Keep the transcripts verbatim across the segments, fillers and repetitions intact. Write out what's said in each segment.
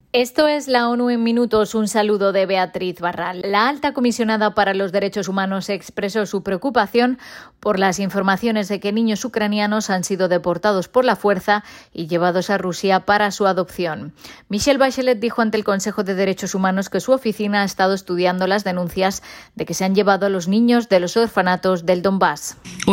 Esto es la ONU en minutos. Un saludo de Beatriz Barral. La alta comisionada para los derechos humanos expresó su preocupación por las informaciones de que niños ucranianos han sido deportados por la fuerza y llevados a Rusia para su adopción. Michelle Bachelet dijo ante el Consejo de Derechos Humanos que su oficina ha estado estudiando las denuncias de que se han llevado a los niños de los orfanatos del Donbass.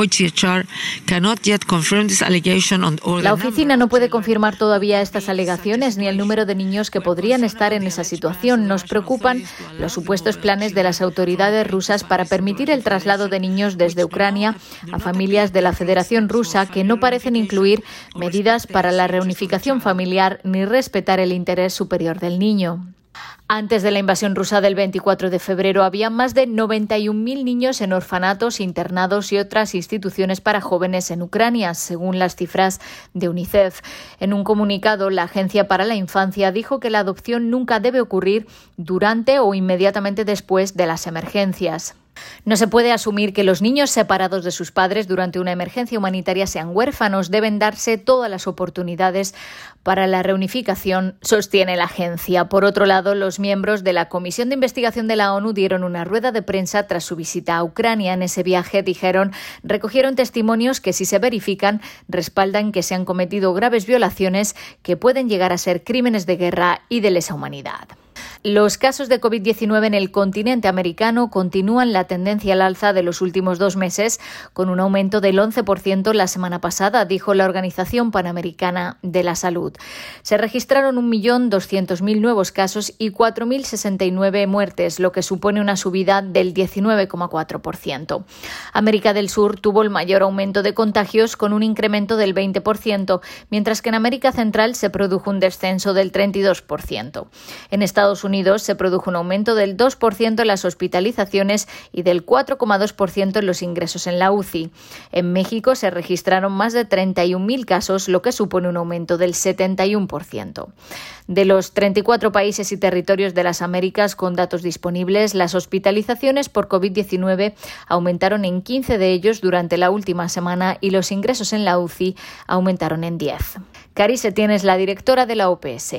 La oficina no puede confirmar todavía estas alegaciones ni el número de niños que podrían estar en esa situación. Nos preocupan los supuestos planes de las autoridades rusas para permitir el traslado de niños desde Ucrania a familias de la Federación Rusa que no parecen incluir medidas para la reunificación familiar ni respetar el interés superior del niño. Antes de la invasión rusa del veinticuatro de febrero había más de noventa y un mil niños en orfanatos, internados y otras instituciones para jóvenes en Ucrania, según las cifras de UNICEF. En un comunicado, la Agencia para la Infancia dijo que la adopción nunca debe ocurrir durante o inmediatamente después de las emergencias. No se puede asumir que los niños separados de sus padres durante una emergencia humanitaria sean huérfanos. Deben darse todas las oportunidades para la reunificación, sostiene la agencia. Por otro lado, los miembros de la Comisión de Investigación de la ONU dieron una rueda de prensa tras su visita a Ucrania. En ese viaje, dijeron, recogieron testimonios que, si se verifican, respaldan que se han cometido graves violaciones que pueden llegar a ser crímenes de guerra y de lesa humanidad. Los casos de covid diecinueve en el continente americano continúan la tendencia al alza de los últimos dos meses, con un aumento del once por ciento la semana pasada, dijo la Organización Panamericana de la Salud. Se registraron un millón doscientos mil nuevos casos y cuatro mil sesenta y nueve muertes, lo que supone una subida del diecinueve coma cuatro por ciento. América del Sur tuvo el mayor aumento de contagios, con un incremento del veinte por ciento, mientras que en América Central se produjo un descenso del treinta y dos por ciento. En Estados Unidos se produjo un aumento del dos por ciento en las hospitalizaciones y del cuatro coma dos por ciento en los ingresos en la U C I. En México se registraron más de treinta y un mil casos, lo que supone un aumento del setenta y uno por ciento. De los treinta y cuatro países y territorios de las Américas con datos disponibles, las hospitalizaciones por covid diecinueve aumentaron en quince de ellos durante la última semana y los ingresos en la U C I aumentaron en diez. Cari Setién es la directora de la O P S.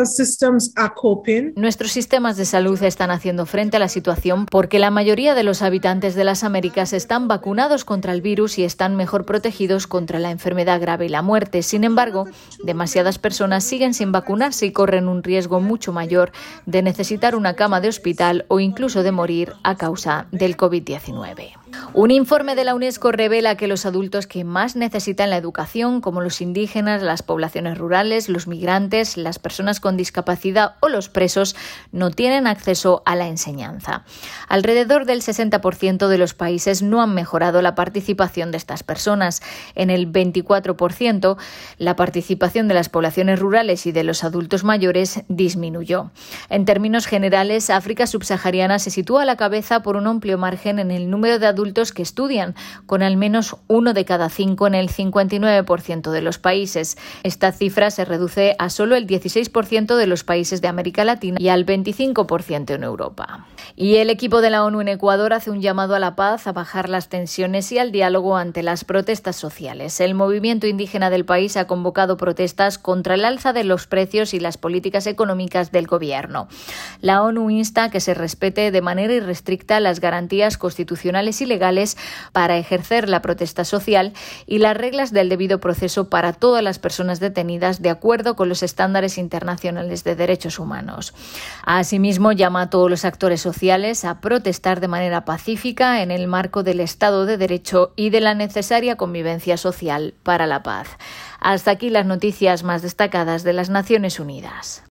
Nuestros sistemas de salud están haciendo frente a la situación porque la mayoría de los habitantes de las Américas están vacunados contra el virus y están mejor protegidos contra la enfermedad grave y la muerte. Sin embargo, demasiadas personas siguen sin vacunarse y corren un riesgo mucho mayor de necesitar una cama de hospital o incluso de morir a causa del covid diecinueve. Un informe de la UNESCO revela que los adultos que más necesitan la educación, como los indígenas, las poblaciones rurales, los migrantes, las personas con discapacidad o los presos, no tienen acceso a la enseñanza. Alrededor del sesenta por ciento de los países no han mejorado la participación de estas personas. En el veinticuatro por ciento, la participación de las poblaciones rurales y de los adultos mayores disminuyó. En términos generales, África subsahariana se sitúa a la cabeza por un amplio margen en el número de adultos que estudian, con al menos uno de cada cinco en el cincuenta y nueve por ciento de los países. Esta cifra se reduce a solo el dieciséis por ciento de los países de América Latina y al veinticinco por ciento en Europa. Y el equipo de la ONU en Ecuador hace un llamado a la paz, a bajar las tensiones y al diálogo ante las protestas sociales. El movimiento indígena del país ha convocado protestas contra el alza de los precios y las políticas económicas del gobierno. La ONU insta a que se respete de manera irrestricta las garantías constitucionales y legales para ejercer la protesta social y las reglas del debido proceso para todas las personas detenidas de acuerdo con los estándares internacionales de derechos humanos. Asimismo, llama a todos los actores sociales a protestar de manera pacífica en el marco del Estado de Derecho y de la necesaria convivencia social para la paz. Hasta aquí las noticias más destacadas de las Naciones Unidas.